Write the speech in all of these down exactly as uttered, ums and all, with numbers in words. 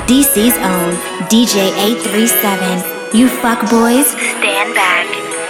D C's own D J eight three seven. You fuck boys, stand back.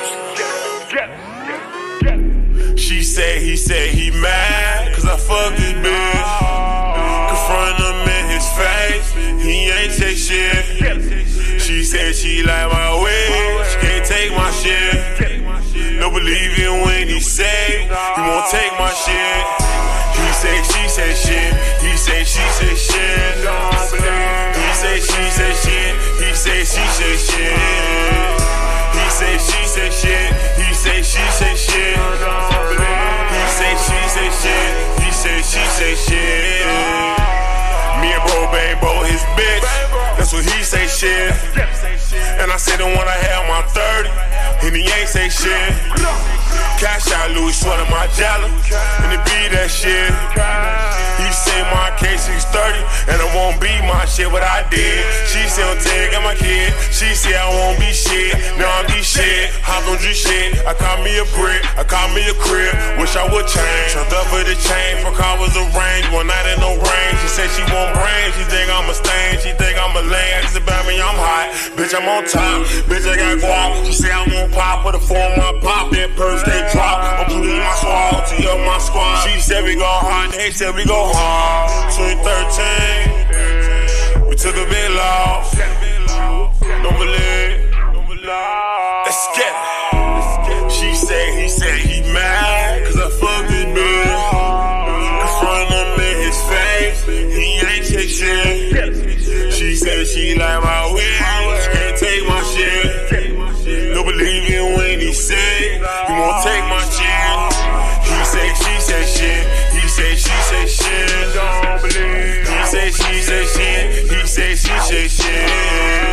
She said, he said he mad, cause I fucked his bitch. Confront him in his face, he ain't say shit. She said she like my way, she can't take my shit. No believing when he say, he won't take my shit. He say, she said shit, he say, she said shit. He say, she said shit, he say, she said shit. He say, she said shit, he say, she said shit. He say, she said shit, he say, she said shit. Me and bro bang bro his bitch, that's what he say shit. And I said the one I had my thirty, and he ain't say shit. Cash out Louis Sweater, my jelly, and it be that shit. He say my K six thirty, and it won't be my shit, what I did. She say I'm take got my kid, she say I won't be shit. Now I'm be shit, hop on G shit. I call me a brick, I call me a crib, wish I would change. Trucked up for the chain, for car was arranged, one night in no rain. She said she want brains, she think I'm a stain, she think I'm a lame. She said, baby, I'm hot, bitch, I'm on top, bitch, I got guap. She say I won't pop, put a form my pop, that purse they drop. I'm putting my swag, to up my squad. She said we go hard, they said we go hard. twenty thirteen, we took a big loss. Don't believe, let's get it. She said, he said he mad, cause I fucked his bitch. Confront him in his face, he ain't say shit. She said she like my wig, she can't take my shit. No believing when he say, he won't take my shit. He say, she said shit, he say, she said shit. He say, she said shit, he say, she said shit.